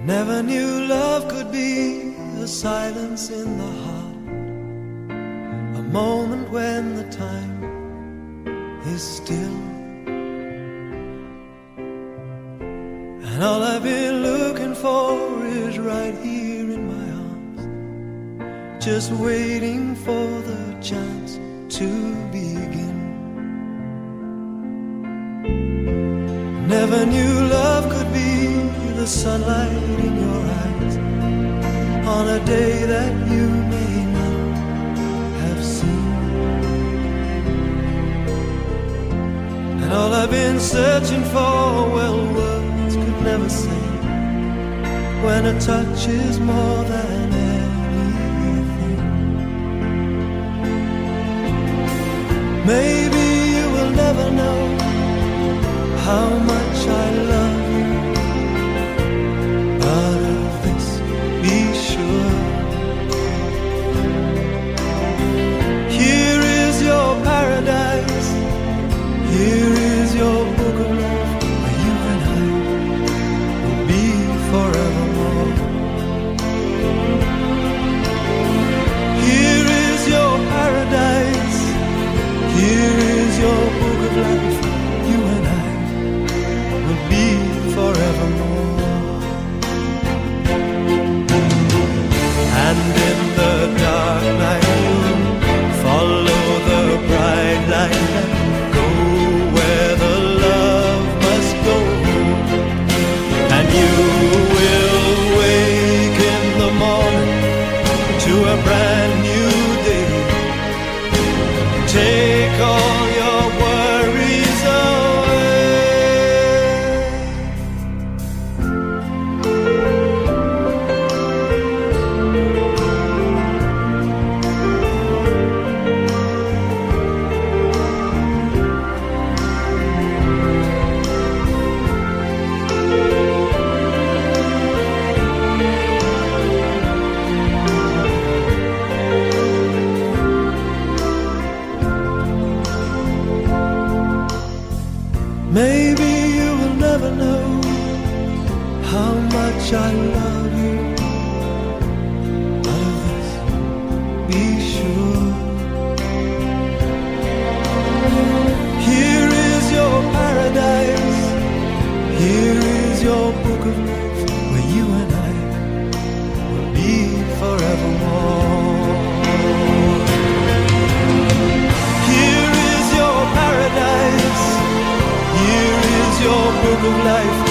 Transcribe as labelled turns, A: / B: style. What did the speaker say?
A: Never knew love could be a silence in the heart, a moment when the time is still. And all I've been looking for is right here in my arms, just waiting for the chance to begin. Never knew love could be the sunlight in your eyes on a day that you may not have seen. And all I've been searching for, well, words could never say, when a touch is more than anything. Maybe you will never know how much I love you, but of this be sure. Here is your paradise, here is your book of life, where you and I will be forevermore. Here is your paradise, here is your book of life, you and I will be forevermore. And in the dark night you'll follow the bright light and go where the love must go. And you will wake in the morning to a brand new day. Take all your worries away. Maybe you will never know how much I love you, but of this be sure. Here is your paradise, here is your book of life, where you and I will be forevermore. Here is your paradise, here is your book of life,